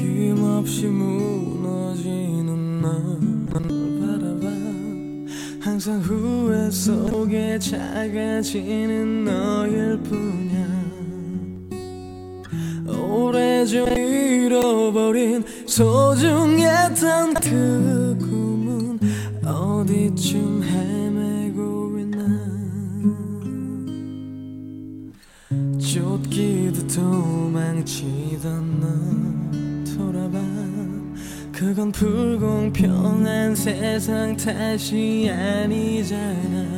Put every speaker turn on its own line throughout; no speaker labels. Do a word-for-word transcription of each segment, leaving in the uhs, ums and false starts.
어김없이 무너지는 널 바라봐. 항상 후회 속에 작아지는 너일 뿐이야. 오래전 잃어버린 소중했던 그 꿈은 어디쯤 헤매고 있나. 쫓기듯 도망치던 너 돌아봐. 그건 불공평한 세상 탓이 아니잖아.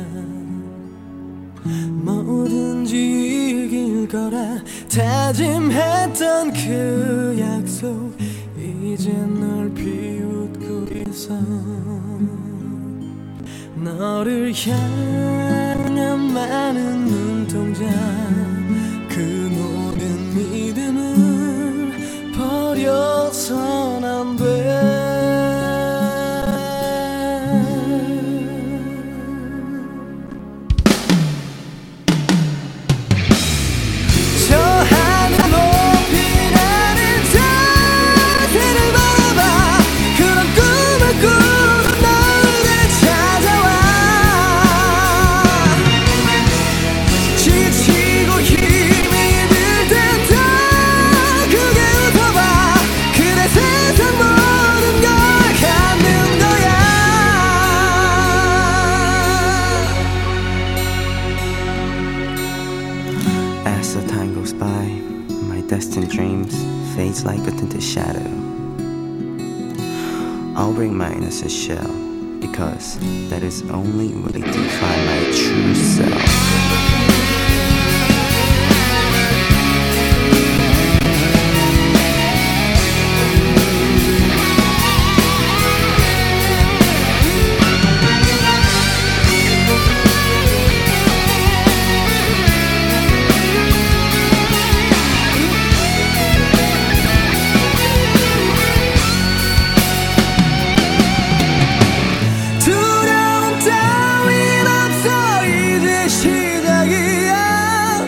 뭐든지 이길 거라 다짐했던 그 약속 이제 널 비웃고 있어. 너를 향한 많은 눈동자 그 모든 믿음을 버려선 안 돼.
As the time goes by, my destined dreams fades like a tinted shadow. I'll bring my innocent shell, because that is only way to find my true self.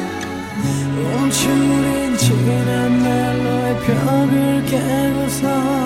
지난 날 너의 벽을 깨고서